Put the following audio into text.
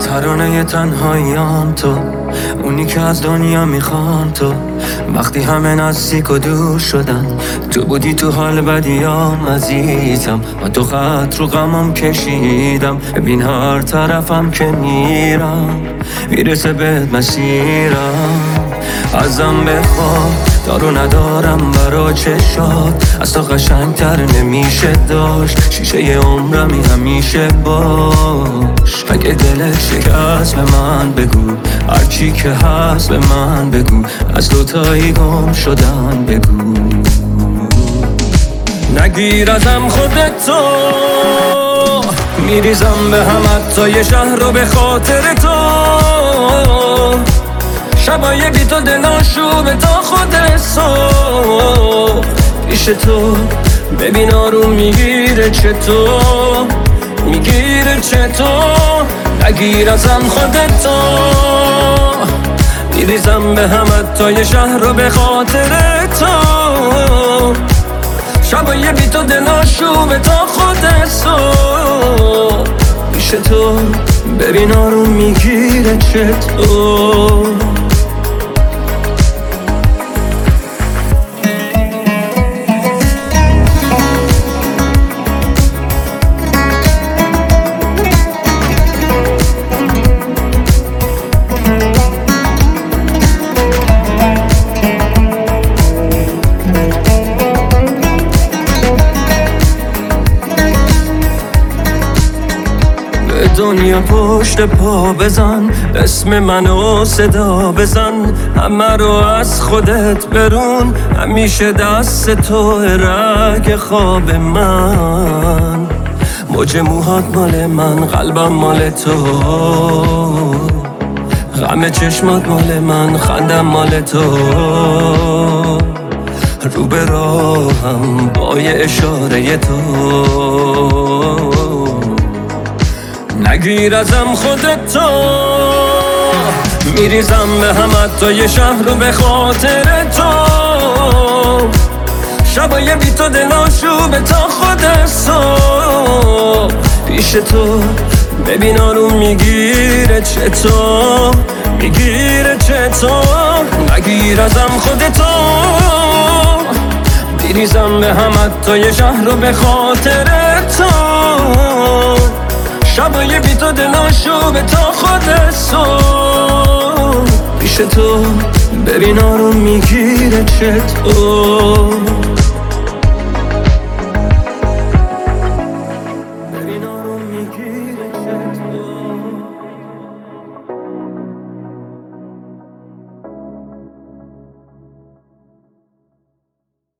ترانه تنهاییام تو، اونی که از دنیا میخوام تو. وقتی همه نزدیک و دور شدن، تو بودی تو حال بدیام عزیزم. من تو خط رو غمم کشیدم، ببین هر طرفم که میرم میرسه بهت مسیرم. ازم بخواه دارو ندارم برا چشات، از تو قشنگتر نمیشه داشت. شیشه عمرمی همیشه باش. اگه دلت شکست به من بگو، هرچی که هست به من بگو. از دوتایی گم شدن بگو. نگیر ازم خودتو، میریزم به هم حتی یه شهر رو به خاطر تو. شبای بی تو دلاشوبه تا خود صبح پیش تو. ببین آروم میگیره چطور، میگیره چطور. نگیر ازم خودتو، میریزم به هم حتی یه شهر رو به خاطر تو. شبای بی تو دلاشوبه تا خود صبح پیش تو. ببین آروم میگیره چطور. دنیا پشت پا بزن، اسم منو صدا بزن. همه رو از خودت برون، همیشه دست تو رگ خواب من. موج موهات مال من، قلبم مال تو. غم چشمات مال من، خندم مال تو. رو به راهم با یه اشاره تو. نگیر ازم خودتو، میریزم به هم حتی یه شهر رو به خاطر تو. شبای بی تو دلاشوبه تا خود صبح پیش تو. ببین آروم میگیره چطور، میگیره چطور. نگیر ازم خودتو، میریزم به هم حتی یه شهر رو به خاطر تو. شبای بی تو دلاشوبه تا خود صبح پیش تو. ببین آروم میگیره چطور.